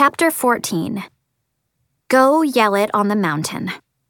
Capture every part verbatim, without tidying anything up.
Chapter fourteen. Go Yell It on the Mountain.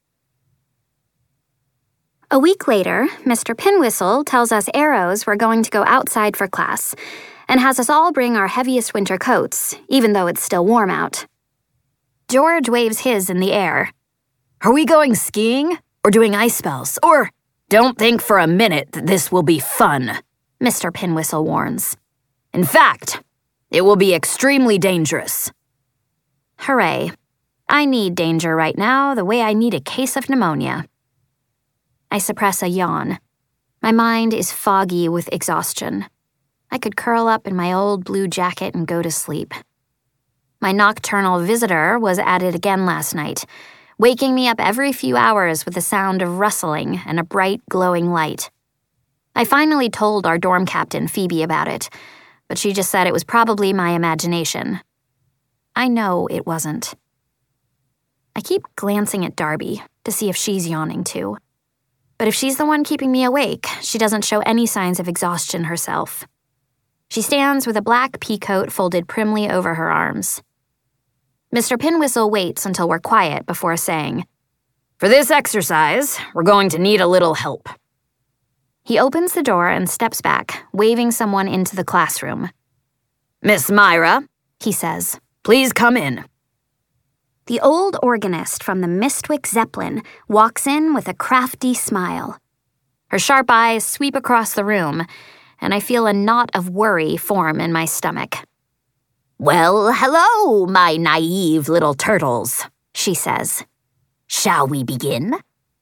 A week later, Mister Pinwhistle tells us arrows we're going to go outside for class and has us all bring our heaviest winter coats, even though it's still warm out. George waves his in the air. Are we going skiing or doing ice spells? Or don't think for a minute that this will be fun, Mister Pinwhistle warns. In fact, it will be extremely dangerous. Hooray. I need danger right now the way I need a case of pneumonia. I suppress a yawn. My mind is foggy with exhaustion. I could curl up in my old blue jacket and go to sleep. My nocturnal visitor was at it again last night, waking me up every few hours with the sound of rustling and a bright, glowing light. I finally told our dorm captain, Phoebe, about it, but she just said it was probably my imagination. I know it wasn't. I keep glancing at Darby to see if she's yawning too. But if she's the one keeping me awake, she doesn't show any signs of exhaustion herself. She stands with a black peacoat folded primly over her arms. Mister Pinwhistle waits until we're quiet before saying, "For this exercise, we're going to need a little help." He opens the door and steps back, waving someone into the classroom. "Miss Myra," he says, "please come in." The old organist from the Mistwick Zeppelin walks in with a crafty smile. Her sharp eyes sweep across the room, and I feel a knot of worry form in my stomach. "Well, hello, my naive little turtles," she says. "Shall we begin?"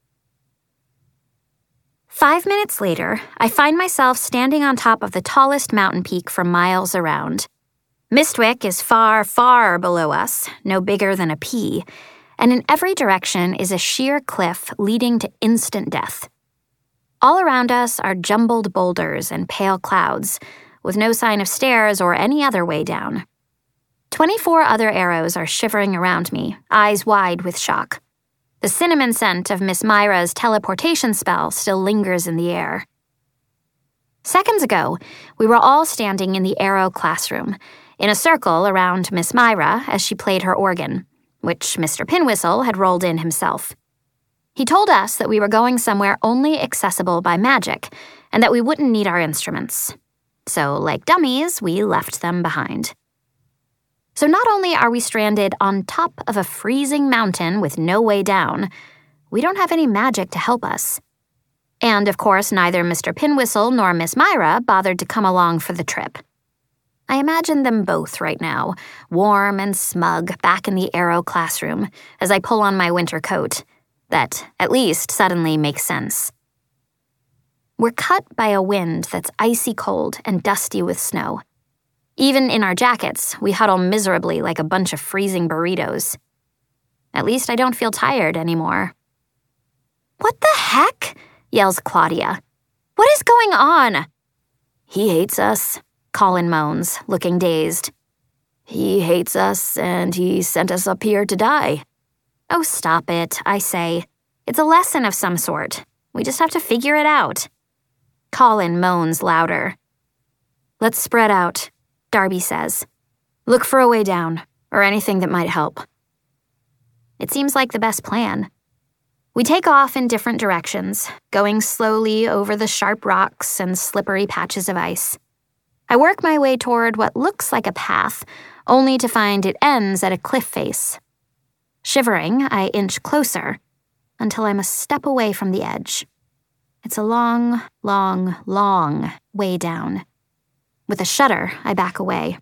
Five minutes later, I find myself standing on top of the tallest mountain peak for miles around. Mistwick is far, far below us, no bigger than a pea, and in every direction is a sheer cliff leading to instant death. All around us are jumbled boulders and pale clouds, with no sign of stairs or any other way down. Twenty-four other arrows are shivering around me, eyes wide with shock. The cinnamon scent of Miss Myra's teleportation spell still lingers in the air. Seconds ago, we were all standing in the arrow classroom, in a circle around Miss Myra as she played her organ, which Mister Pinwhistle had rolled in himself. He told us that we were going somewhere only accessible by magic, and that we wouldn't need our instruments. So, like dummies, we left them behind. So not only are we stranded on top of a freezing mountain with no way down, we don't have any magic to help us. And, of course, neither Mister Pinwhistle nor Miss Myra bothered to come along for the trip. I imagine them both right now, warm and smug back in the arrow classroom, as I pull on my winter coat. That, at least, suddenly makes sense. We're cut by a wind that's icy cold and dusty with snow. Even in our jackets, we huddle miserably like a bunch of freezing burritos. At least I don't feel tired anymore. "What the heck?" yells Claudia. "What is going on?" "He hates us," Colin moans, looking dazed. "He hates us, and he sent us up here to die." "Oh, stop it," I say. "It's a lesson of some sort. We just have to figure it out." Colin moans louder. "Let's spread out," Darby says. "Look for a way down, or anything that might help." It seems like the best plan. We take off in different directions, going slowly over the sharp rocks and slippery patches of ice. I work my way toward what looks like a path, only to find it ends at a cliff face. Shivering, I inch closer, until I'm a step away from the edge. It's a long, long, long way down. With a shudder, I back away.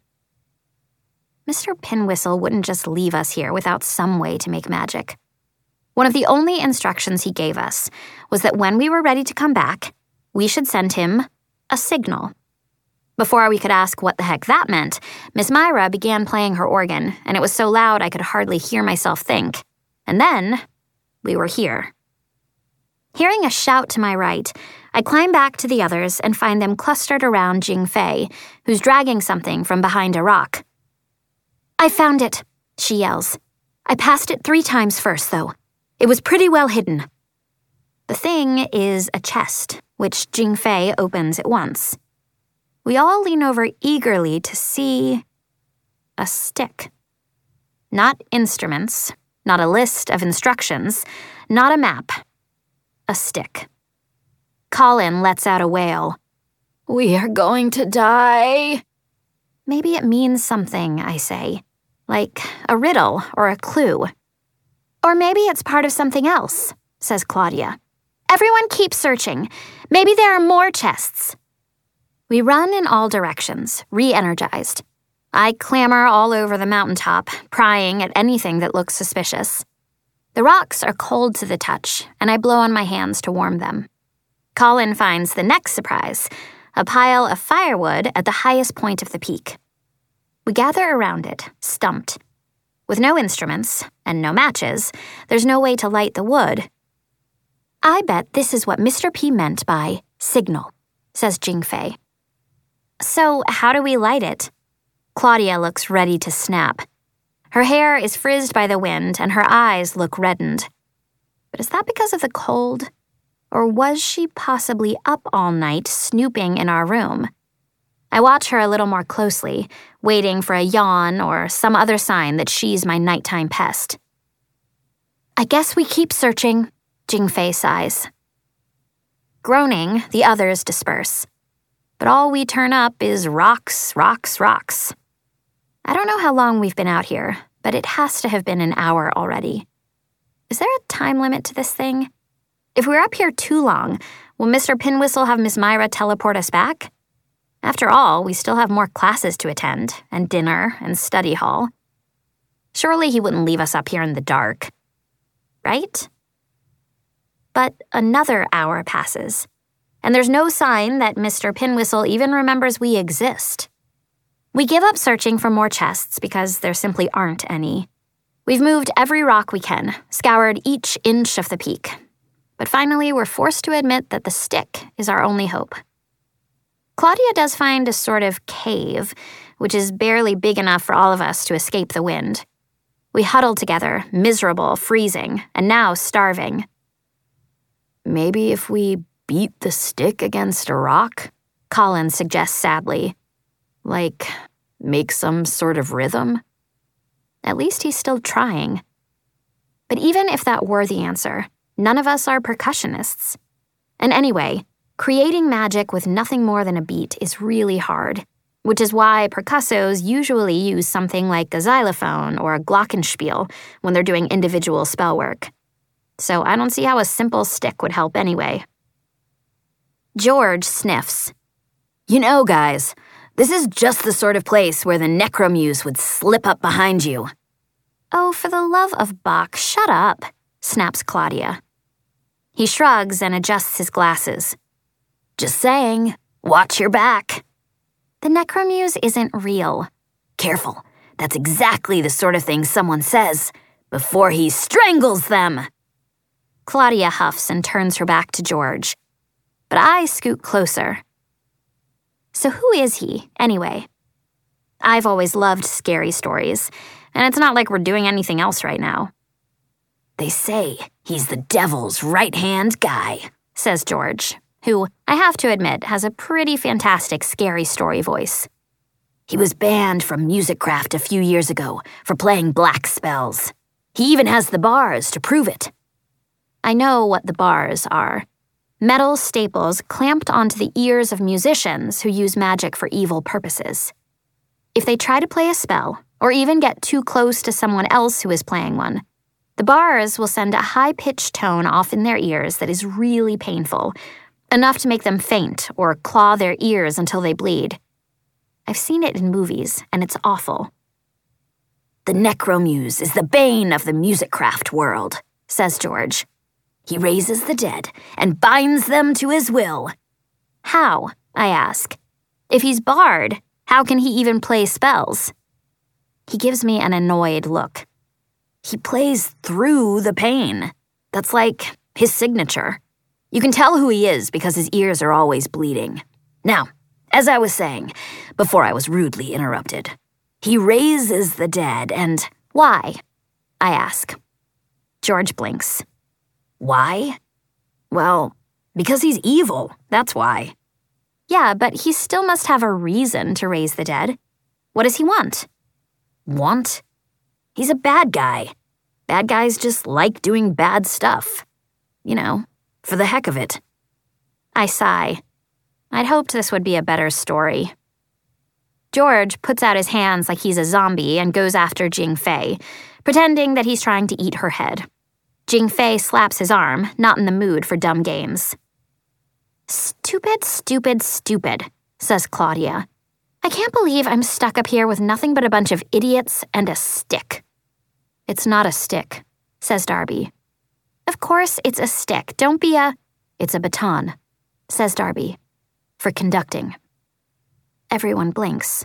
Mister Pinwhistle wouldn't just leave us here without some way to make magic. One of the only instructions he gave us was that when we were ready to come back, we should send him a signal. Before we could ask what the heck that meant, Miss Myra began playing her organ, and it was so loud I could hardly hear myself think. And then, we were here. Hearing a shout to my right, I climb back to the others and find them clustered around Jing Fei, who's dragging something from behind a rock. "I found it," she yells. "I passed it three times first, though. It was pretty well hidden." The thing is a chest, which Jing Fei opens at once. We all lean over eagerly to see a stick. Not instruments, not a list of instructions, not a map. A stick. Colin lets out a wail. We are going to die. Maybe it means something, I say, like a riddle or a clue. Or maybe it's part of something else, says Claudia. Everyone keep searching. Maybe there are more chests. We run in all directions, re-energized. I clamber all over the mountaintop, prying at anything that looks suspicious. The rocks are cold to the touch, and I blow on my hands to warm them. Colin finds the next surprise, a pile of firewood at the highest point of the peak. We gather around it, stumped. With no instruments and no matches, there's no way to light the wood. I bet this is what Mister P meant by signal, says Jingfei. So how do we light it? Claudia looks ready to snap. Her hair is frizzed by the wind and her eyes look reddened. But is that because of the cold? Or was she possibly up all night snooping in our room? I watch her a little more closely, waiting for a yawn or some other sign that she's my nighttime pest. I guess we keep searching, Jingfei sighs. Groaning, the others disperse. But all we turn up is rocks, rocks, rocks. I don't know how long we've been out here, but it has to have been an hour already. Is there a time limit to this thing? If we're up here too long, will Mister Pinwhistle have Miss Myra teleport us back? After all, we still have more classes to attend, and dinner, and study hall. Surely he wouldn't leave us up here in the dark. Right? But another hour passes, and there's no sign that Mister Pinwhistle even remembers we exist. We give up searching for more chests because there simply aren't any. We've moved every rock we can, scoured each inch of the peak. But finally, we're forced to admit that the stick is our only hope. Claudia does find a sort of cave, which is barely big enough for all of us to escape the wind. We huddle together, miserable, freezing, and now starving. Maybe if we beat the stick against a rock, Colin suggests sadly. Like, make some sort of rhythm? At least he's still trying. But even if that were the answer, none of us are percussionists. And anyway, creating magic with nothing more than a beat is really hard, which is why percussos usually use something like a xylophone or a glockenspiel when they're doing individual spell work. So I don't see how a simple stick would help anyway. George sniffs. You know, guys, this is just the sort of place where the Necromuse would slip up behind you. Oh, for the love of Bach, shut up, snaps Claudia. He shrugs and adjusts his glasses. Just saying, watch your back. The Necromuse isn't real. Careful, that's exactly the sort of thing someone says before he strangles them. Claudia huffs and turns her back to George. But I scoot closer. So who is he, anyway? I've always loved scary stories, and it's not like we're doing anything else right now. They say he's the devil's right-hand guy, says George, who, I have to admit, has a pretty fantastic scary story voice. He was banned from Musicraft a few years ago for playing black spells. He even has the bars to prove it. I know what the bars are. Metal staples clamped onto the ears of musicians who use magic for evil purposes. If they try to play a spell, or even get too close to someone else who is playing one, the bars will send a high-pitched tone off in their ears that is really painful, enough to make them faint or claw their ears until they bleed. I've seen it in movies, and it's awful. The Necromuse is the bane of the Musicraft world, says George. He raises the dead and binds them to his will. How? I ask. If he's barred, how can he even play spells? He gives me an annoyed look. He plays through the pain. That's like his signature. You can tell who he is because his ears are always bleeding. Now, as I was saying, before I was rudely interrupted, he raises the dead and... Why? I ask. George blinks. Why? Well, because he's evil, that's why. Yeah, but he still must have a reason to raise the dead. What does he want? Want? He's a bad guy. Bad guys just like doing bad stuff. You know, for the heck of it. I sigh. I'd hoped this would be a better story. George puts out his hands like he's a zombie and goes after Jing Fei, pretending that he's trying to eat her head. Jing Fei slaps his arm, not in the mood for dumb games. Stupid, stupid, stupid, says Claudia. I can't believe I'm stuck up here with nothing but a bunch of idiots and a stick. It's not a stick, says Darby. Of course it's a stick. Don't be a... It's a baton, says Darby. For conducting. Everyone blinks.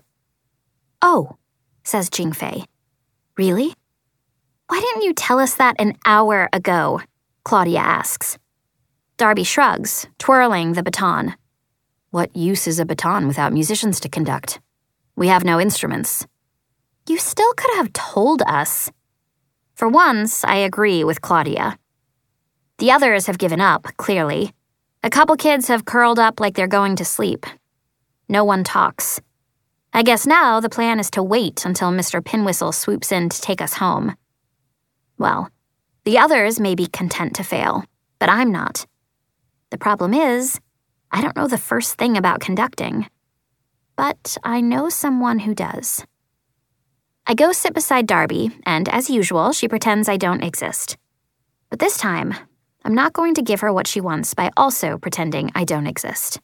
Oh, says Jing Fei. Really? Why didn't you tell us that an hour ago? Claudia asks. Darby shrugs, twirling the baton. What use is a baton without musicians to conduct? We have no instruments. You still could have told us. For once, I agree with Claudia. The others have given up, clearly. A couple kids have curled up like they're going to sleep. No one talks. I guess now the plan is to wait until Mister Pinwhistle swoops in to take us home. Well, the others may be content to fail, but I'm not. The problem is, I don't know the first thing about conducting. But I know someone who does. I go sit beside Darby, and as usual, she pretends I don't exist. But this time, I'm not going to give her what she wants by also pretending I don't exist.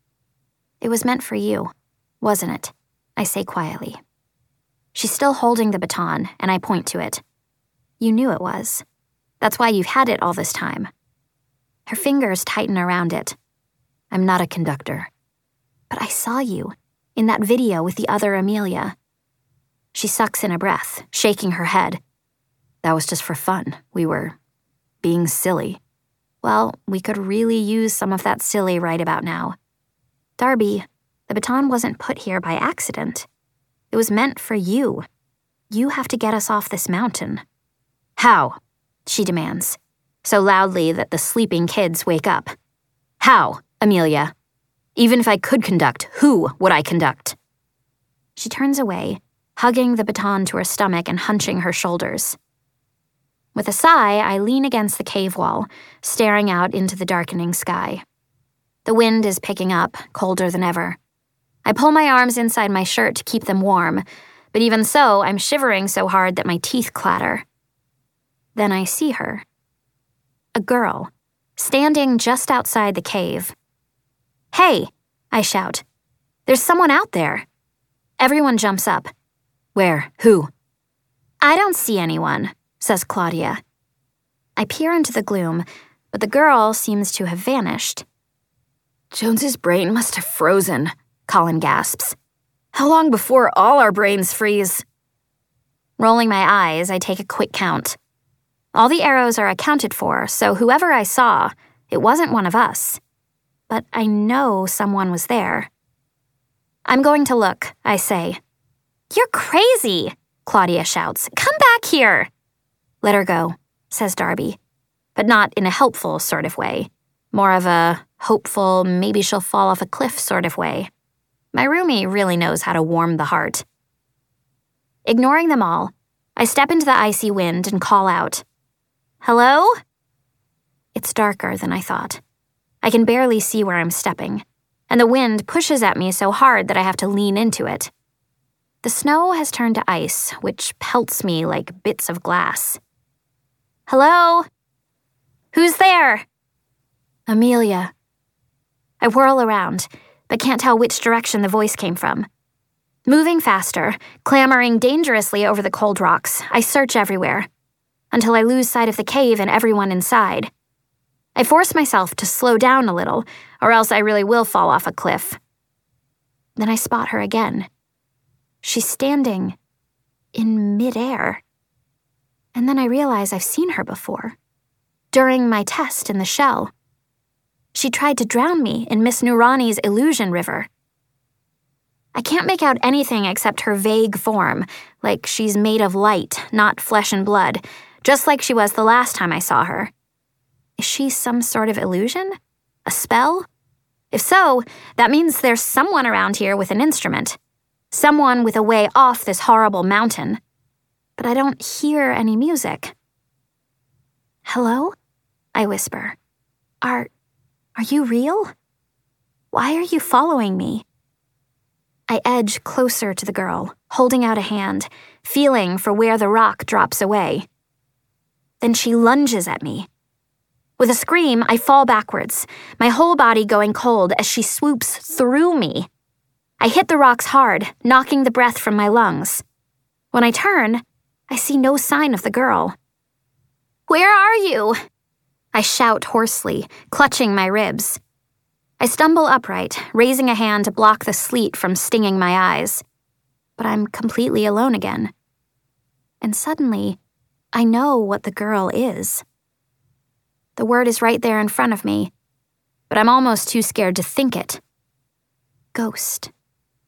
It was meant for you, wasn't it? I say quietly. She's still holding the baton, and I point to it. You knew it was. That's why you've had it all this time. Her fingers tighten around it. I'm not a conductor. But I saw you, in that video with the other Amelia. She sucks in a breath, shaking her head. That was just for fun. We were being silly. Well, we could really use some of that silly right about now. Darby, the baton wasn't put here by accident. It was meant for you. You have to get us off this mountain. How? She demands, so loudly that the sleeping kids wake up. How, Amelia? Even if I could conduct, who would I conduct? She turns away, hugging the baton to her stomach and hunching her shoulders. With a sigh, I lean against the cave wall, staring out into the darkening sky. The wind is picking up, colder than ever. I pull my arms inside my shirt to keep them warm, but even so, I'm shivering so hard that my teeth clatter. Then I see her. A girl, standing just outside the cave. Hey, I shout. There's someone out there. Everyone jumps up. Where? Who? I don't see anyone, says Claudia. I peer into the gloom, but the girl seems to have vanished. Jones's brain must have frozen, Colin gasps. How long before all our brains freeze? Rolling my eyes, I take a quick count. All the arrows are accounted for, so whoever I saw, it wasn't one of us. But I know someone was there. I'm going to look, I say. You're crazy, Claudia shouts. Come back here. Let her go, says Darby, but not in a helpful sort of way. More of a hopeful, maybe she'll fall off a cliff sort of way. My roomie really knows how to warm the heart. Ignoring them all, I step into the icy wind and call out, Hello? It's darker than I thought. I can barely see where I'm stepping, and the wind pushes at me so hard that I have to lean into it. The snow has turned to ice, which pelts me like bits of glass. Hello? Who's there? Amelia. I whirl around, but can't tell which direction the voice came from. Moving faster, clambering dangerously over the cold rocks, I search everywhere, until I lose sight of the cave and everyone inside. I force myself to slow down a little, or else I really will fall off a cliff. Then I spot her again. She's standing in midair. And then I realize I've seen her before, during my test in the shell. She tried to drown me in Miss Nurani's illusion river. I can't make out anything except her vague form, like she's made of light, not flesh and blood, just like she was the last time I saw her. Is she some sort of illusion? A spell? If so, that means there's someone around here with an instrument. Someone with a way off this horrible mountain. but I don't hear any music. "Hello?" I whisper. Are, are you real? Why are you following me?" I edge closer to the girl, holding out a hand, feeling for where the rock drops away. Then she lunges at me. With a scream, I fall backwards, my whole body going cold as she swoops through me. I hit the rocks hard, knocking the breath from my lungs. When I turn, I see no sign of the girl. "Where are you?" I shout hoarsely, clutching my ribs. I stumble upright, raising a hand to block the sleet from stinging my eyes. But I'm completely alone again. And suddenly, I know what the girl is. The word is right there in front of me, but I'm almost too scared to think it. Ghost.